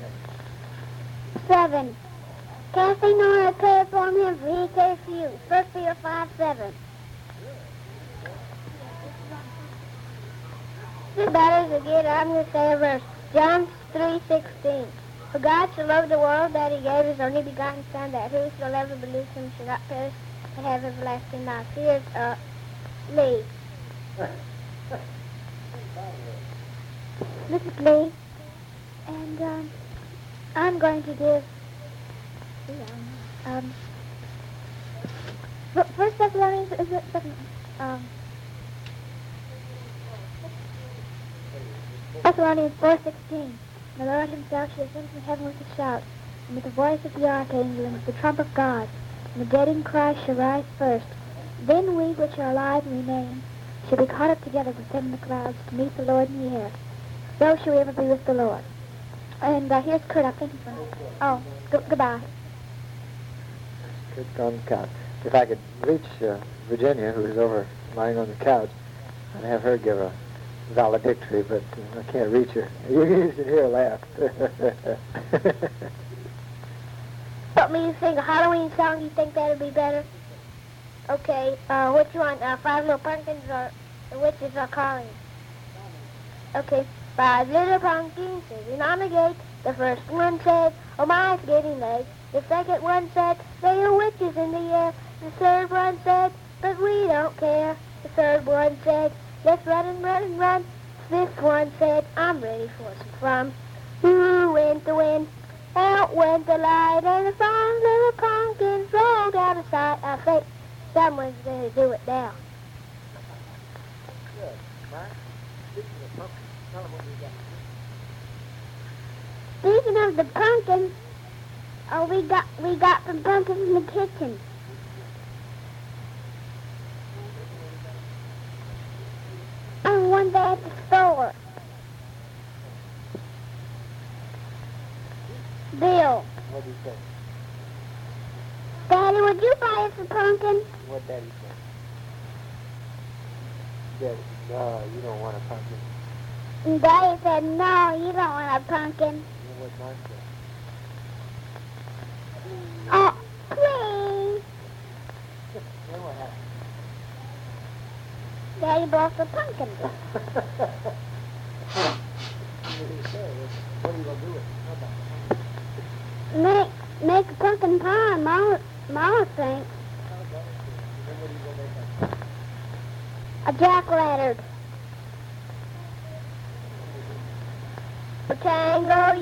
7. Kathy Nora cared for him, for he cares for you. 1 Peter 5:7. The Bowders again, I'm going to say a verse. John 3:16. For God so loved the world that he gave his only begotten Son, that whosoever believes him shall not perish but have everlasting life. Here's Lee. Mrs. Lee. And I'm going to give First Thessalonians is it second? Thessalonians 4:16. The Lord Himself shall descend from heaven with a shout, and with the voice of the archangel, and with the trump of God, and the dead in Christ shall rise first. Then we which are alive and remain shall be caught up together with them in the clouds to meet the Lord in the air. So shall we ever be with the Lord. And here's Kurt, I think he's going to... Oh, goodbye. Kurt's on the couch. If I could reach Virginia, who is over lying on the couch, I'd have her give a valedictory, but I can't reach her. You should hear her laugh. Want me to sing a Halloween song? You think that would be better? Okay, what you want? 5 Little Pumpkins or The Witches Are Calling? Okay. 5 little pumpkins sitting on the gate. The first one said, oh my, it's getting late. The second one said, there are witches in the air. The third one said, but we don't care. The third one said, let's run and run and run. The fifth one said, I'm ready for some fun. Who went the wind? Out went the light, and the 5 little pumpkins rolled out of sight. I think someone's going to do it now. Good. Mark, speaking of pumpkins, tell them what we got. Speaking of the pumpkins, we got some pumpkins in the kitchen. And one day at the store. Bill. What do you say? Daddy, would you buy us a pumpkin? What Daddy said? Daddy, no, you don't want a pumpkin. And Daddy said, no, you don't want a pumpkin. You know what Mark said? Oh, please. Then what happened? Daddy bought the pumpkin. What did he say? What are you going to do with it? How about it? Make a pumpkin pie, Mama thinks. Then what are you going to make? A jack-o'-lantern. Tango,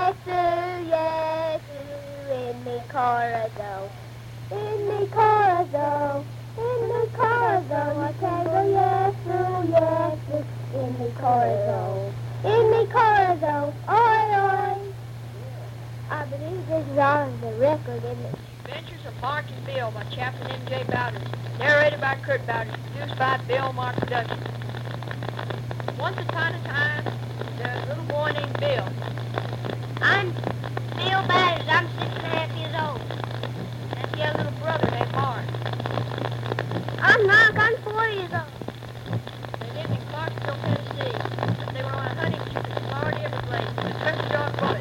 yes, in the corridor. In the corridor, in the corridor. Tango, yes, in the corridor. In the corridor, oi, oi. I believe this is on the record, isn't it? Adventures of Mark and Bill by Chaplain M.J. Bowders. Narrated by Kurt Bowders. Produced by Bill Mark Productions. Once upon a time, there was a little boy named Bill. I'm Bill Bowders. I'm 6.5 years old. And he had a little brother named Mark. I'm Mark. I'm 4 years old. They lived in Clarksville, Tennessee. They were on a hunting trip in the Florida Everglades with a country dog Bullet.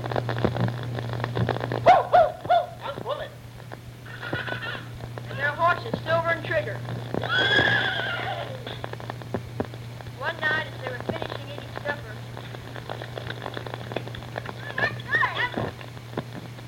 That's Bullet. And their horses, Silver and Trigger. One night, as they were finishing eating supper,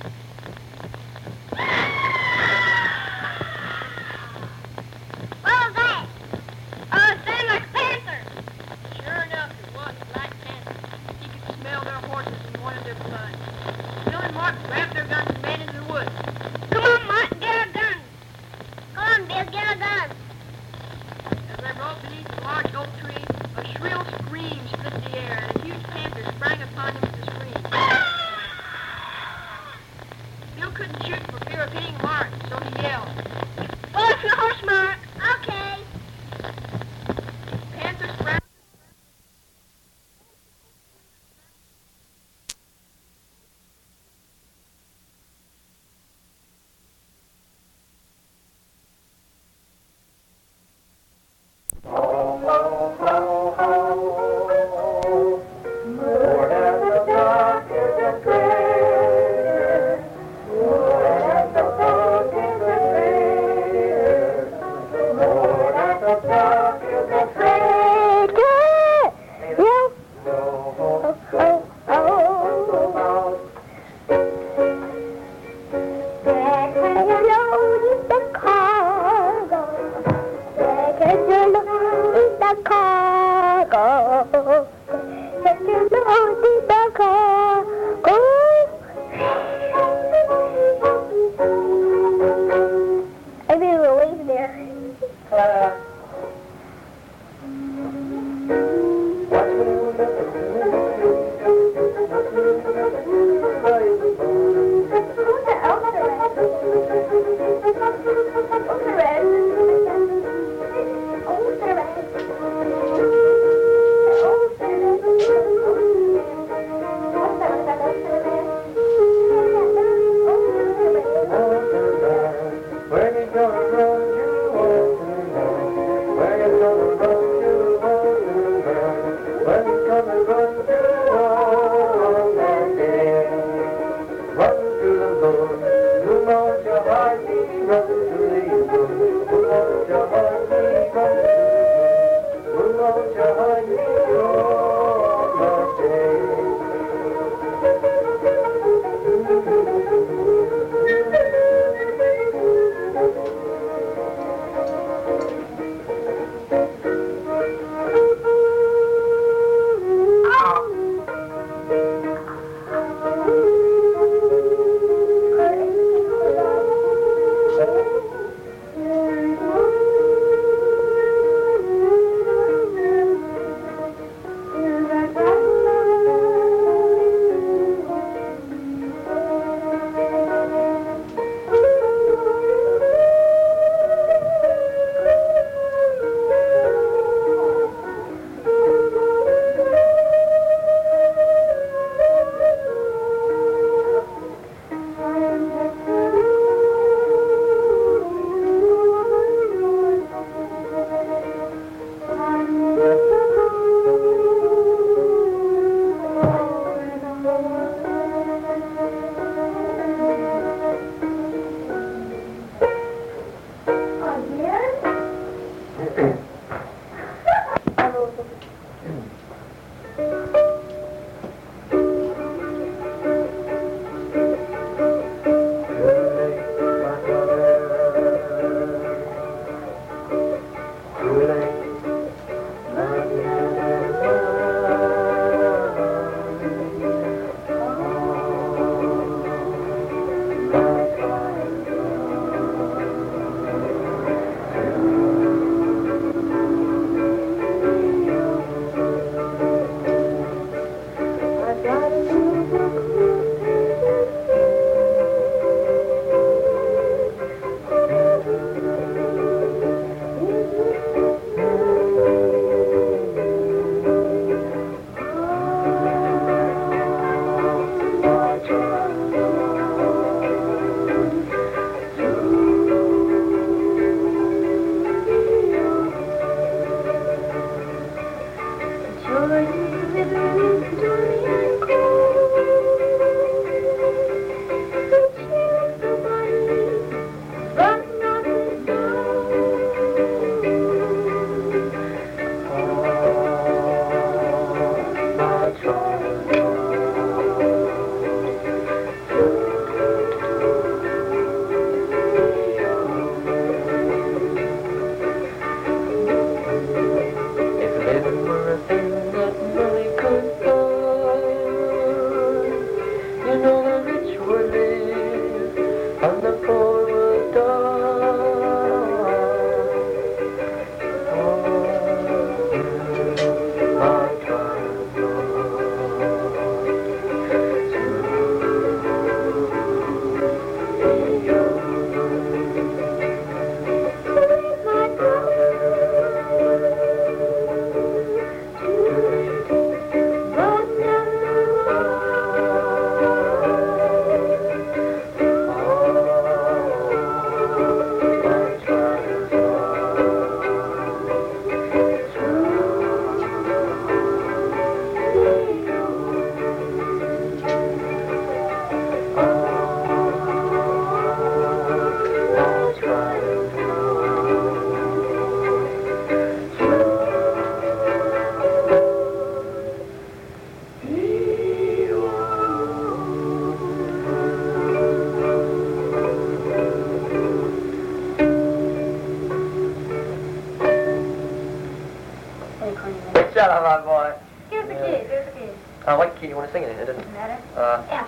Shut up, my boy. Give us a key, give us a key. What key do you want to sing it in? It doesn't Matter? matter.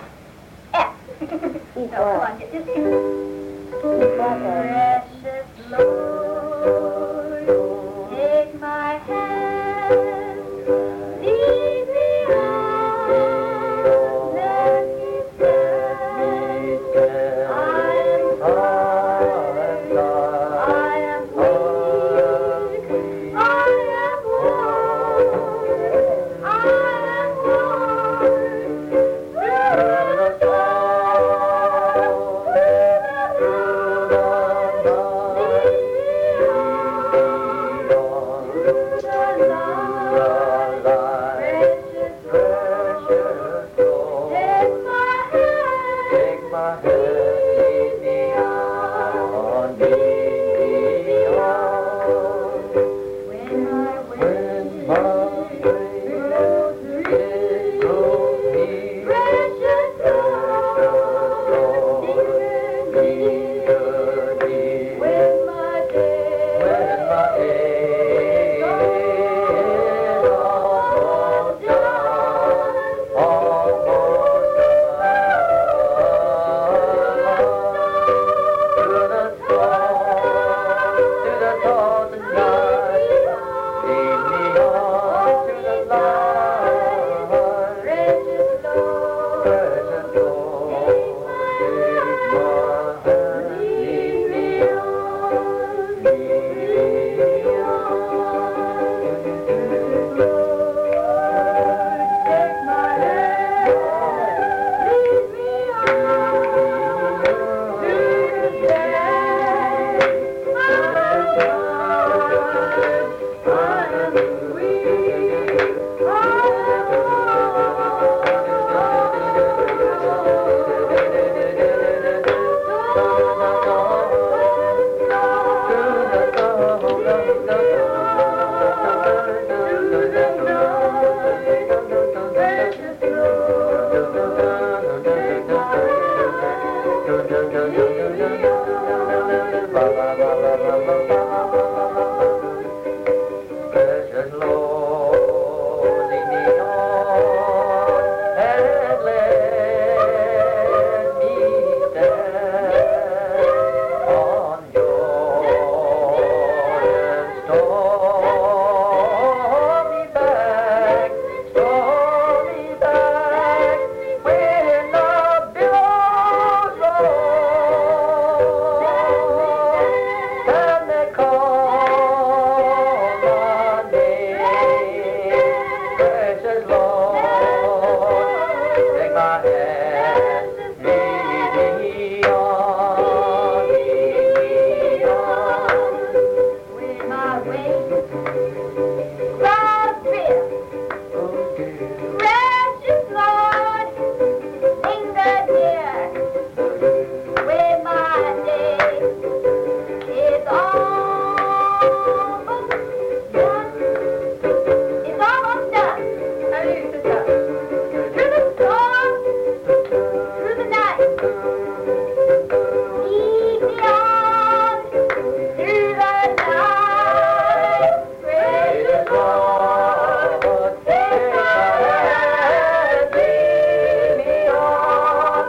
F. No, come on, get this key. Precious Lord, take my hand, lead me on, let me stand. I am tired, I am weak, I am worn, I am worn. Through the Precious Lord, lead me on and let me stand on Jordan's stormy back when the billows roll and they call my name. Precious Lord, take my hand, lead me on, With my wings crossed, oh dear. precious Lord, sing the dear. With my day is almost done. It's almost done. Through the storm, through the night, lead me on through the night. Precious Lord, take my hand, lead me on,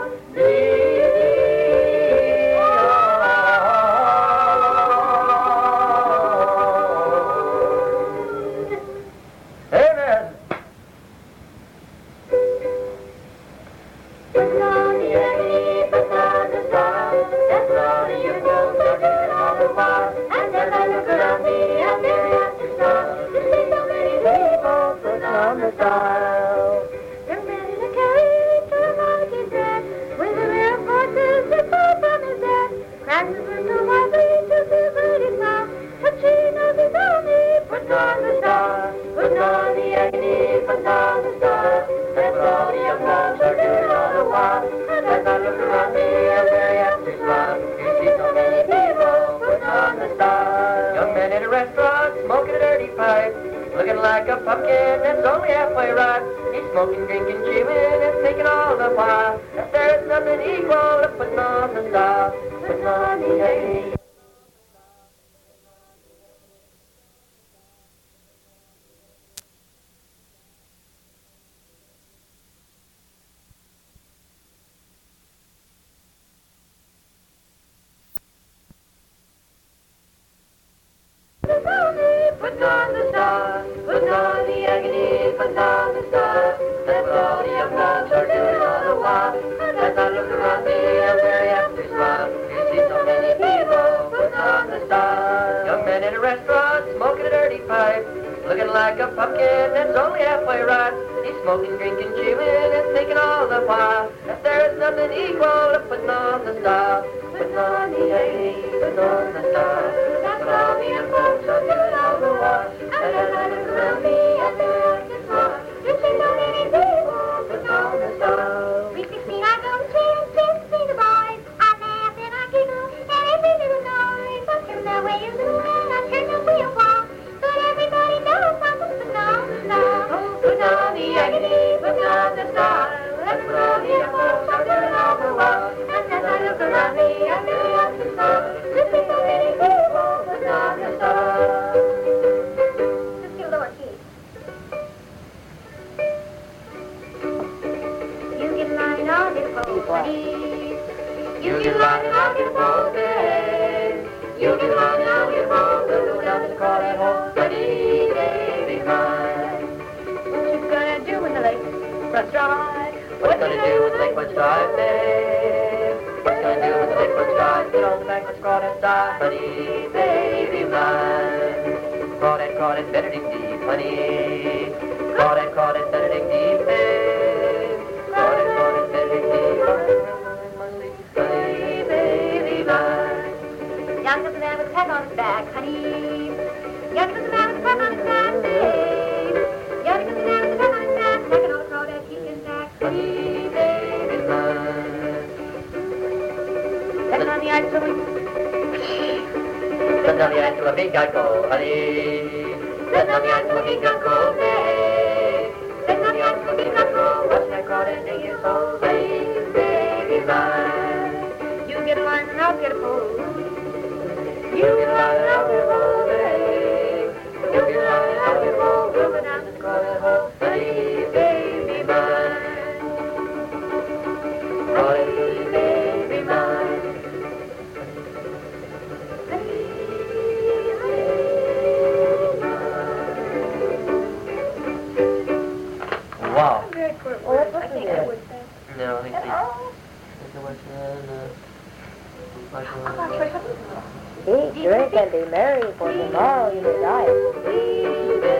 Amen. Put on the agony, put on the star. That's all your bones are doing all the while. And as I look around me, I'm very apt to smile. To see so many people put on the style. They're ready to carry to the monkey's head. With the real forces that fall from his head. Cracks the so widely to feel good his mouth. But she knows he's only put on the star. Put on the agony, put on the star. That's all the young folks are doing all the while. And as I look around me, I'm very apt to smile. You see so many people put on the star. Young man in a restaurant smoking a dirty pipe, looking like a pumpkin that's only halfway ripe. He's smoking, drinking, chewing, and thinking all the while that there's nothing equal to putting on the star, putting on the agony. Put on the star, put on the agony, put on the star. That's all the young folks are doing all the while. And as I look around me, I'm very apt to smile. You see so many people put on the star. Young man in a restaurant smoking a dirty pipe, looking like a pumpkin that's only halfway ripe. He's smoking, drinking, chewing, and thinking all the while that there's nothing equal to putting on the star, putting on the agony, putting on the star. That's all the young folks are doing all the while. And as I look around me, I'm very apt to smile. You see so many people put on the star. 3:16, I go to church, 16 the boys. I laugh and I giggle at every little noise. I turn that way a little and I turn the wheel walk. But everybody knows I'm putting on the star. Put on the agony, put on the star. That's what all the young folks are doing all the while. And as I look around me, I'm very apt to smile. You see so many people put on the star. Just get a lower key. You get a line on your phone, buddy. You get a line on your phone, babe. You get a line on your phone, go down to the car at home, buddy, baby mine. What you gonna do in the lake? Run drive. What's gonna do with the lake? Let's drive, babe. What's gonna do with the lake? Let's drive. Get on the bank, let's crawl and dive, honey, baby mine. Crawl and better dig deep, honey. Crawl and better dig deep, babe. Crawl and better dig deep, honey, baby mine. Young as a man with a peck on his back, honey. Young as a man with a peck on his back, babe. Young as a man with a peck on his back, pecking all the crawdads he can back, honey, baby mine. Stepping on the ice till we... Stepping on the ice till a big guy go, honey. Stepping on the ice till a big guy go, babe. Stepping on the ice till a big guy go. Watch that crawdad dig his hole, baby mine. You get a line and I'll get a pole. You can ride out your old day. You can ride out your old woman and the crawling home, honey, baby mine. Honey, baby mine. Wow. I think I would say. No, let me see. Eat, drink, and be merry, for tomorrow you will die.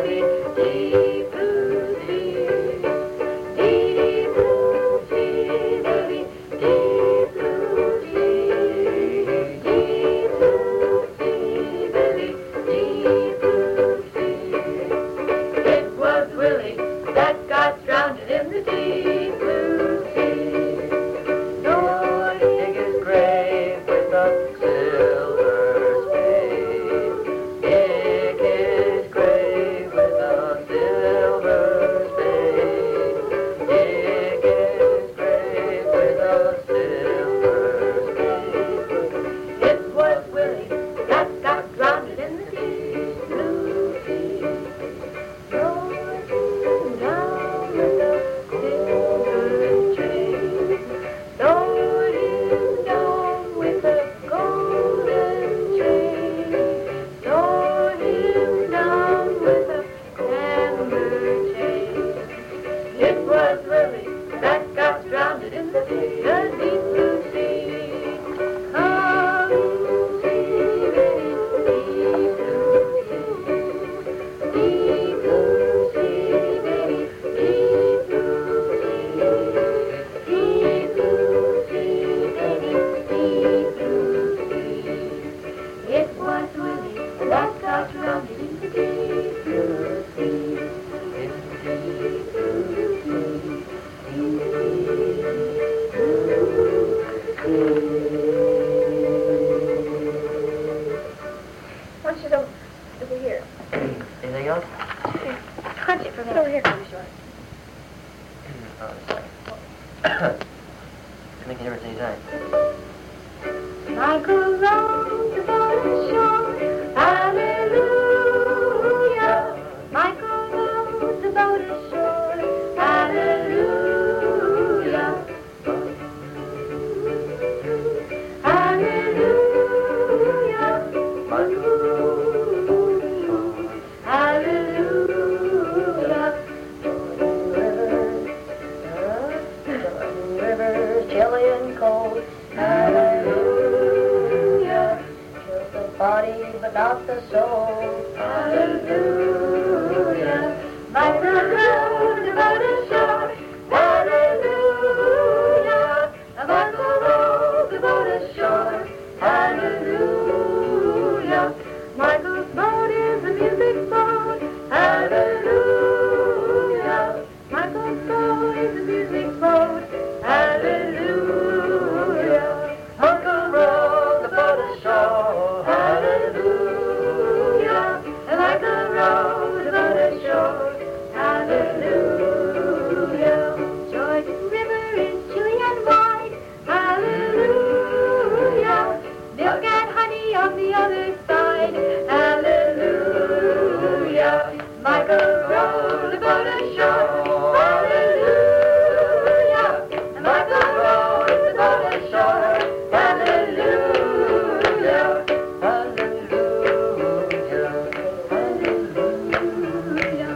It was Willie that got drowned in the deep blue sea. Lord, dig his grave with a silver spade. Dig his grave with a silver spade. Dig his grave with a silver spade. It was Willie that got drowned in the deep blue sea. Lord, down with a silver chain. Load him down with a golden chain. Load him down with a amber chain. It was Willie that got drowned in the deep blue sea. Come, see, deep blue sea. Deep blue sea, baby, deep blue sea. Deep blue sea, baby, deep blue sea. It was Willie that got drowned in the deep blue sea. In the deep blue sea. In the deep blue sea. Why don't you go over here? Anything else? Punch it from over here, Curtis Short. Oh, sorry. I think you never say that. Michael rows upon the shore, hallelujah. Michael rows upon the shore, hallelujah. Hallelujah. Michael rows upon the shore, hallelujah. Rivers, chilly and cold, hallelujah. Kills the body but not the soul, hallelujah. Michael rows about the shore, hallelujah. Michael rows about the shore, hallelujah. Michael's boat is a music boat, hallelujah. Michael's boat is a music boat, hallelujah. Michael rows about the shore, hallelujah. And Michael rows about the shore, hallelujah. Jordan River is chilly and wide, hallelujah. Milk and honey on the other side, hallelujah. Michael rows about the shore, hallelujah. And Michael rows about the shore, hallelujah. Hallelujah. Hallelujah.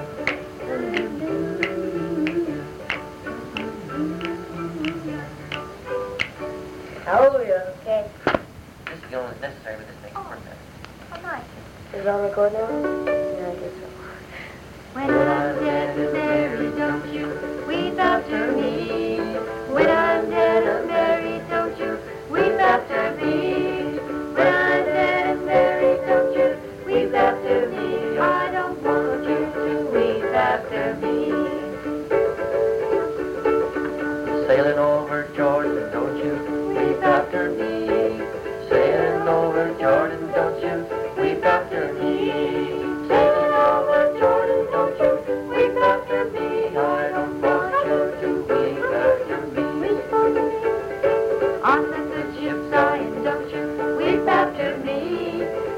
Hallelujah. Okay. This is the only necessary, but this makes it work better. Oh, nice. Is it on record now? Yeah, I guess so. When I'm dead and buried, don't you weep after me. When I'm dead and buried, don't you weep after me. When I'm dead and buried, don't you weep after me. I don't want you to weep after me. Sailing over Jordan, don't you weep after me. Sailing over Jordan, don't you weep after me. Sailing over Jordan, don't you weep after me. I don't want you to weep after me. On the good ship Zion, don't you weep after me.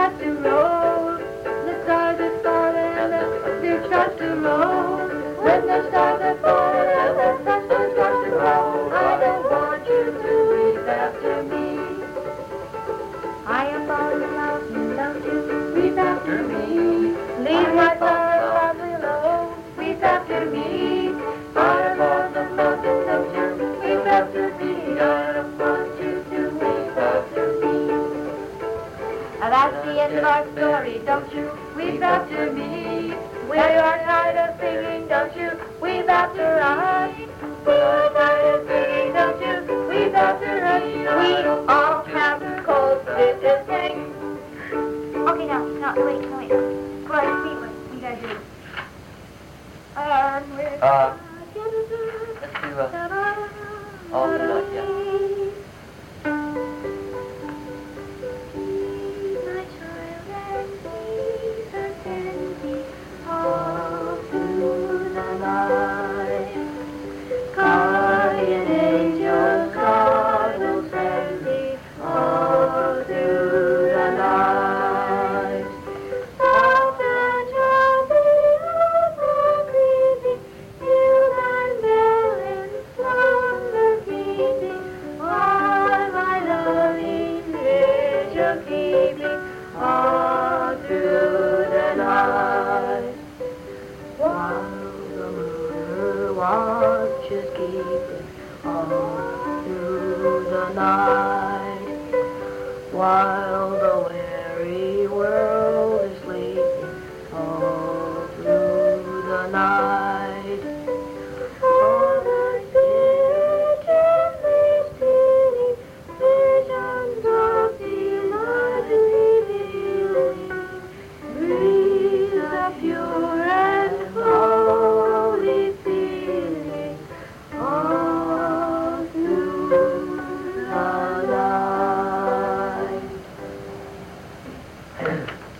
start to roll. The stars are falling and the dew starts to roll. When the stars are falling and the sun starts to roll, I don't want you to weep after me. I am falling in love, and don't you weep after me. Leave my sorrow alone, weep after me. I am falling in love, and don't you weep after me. I don't want you to weep after me. That's the end of our story, don't you weep after me. We are tired of singing, don't you weep after us. We are tired of singing, don't you weep after us. We all have cold bitter things. Okay, no, wait. Go ahead, speak what you gotta do. Let's do, all tonight, yeah. Guardian angels, God will send thee all through the night. Thou that shalt be of grieving, yield and bell in slumber keeping, while my loving angel keeping all through the night. While the moon watches keeping all through the night, while the weary world is sleeping all through the night. For the spirit gently stealing visions of delight revealing, breathe a pure and holy feeling all through the night.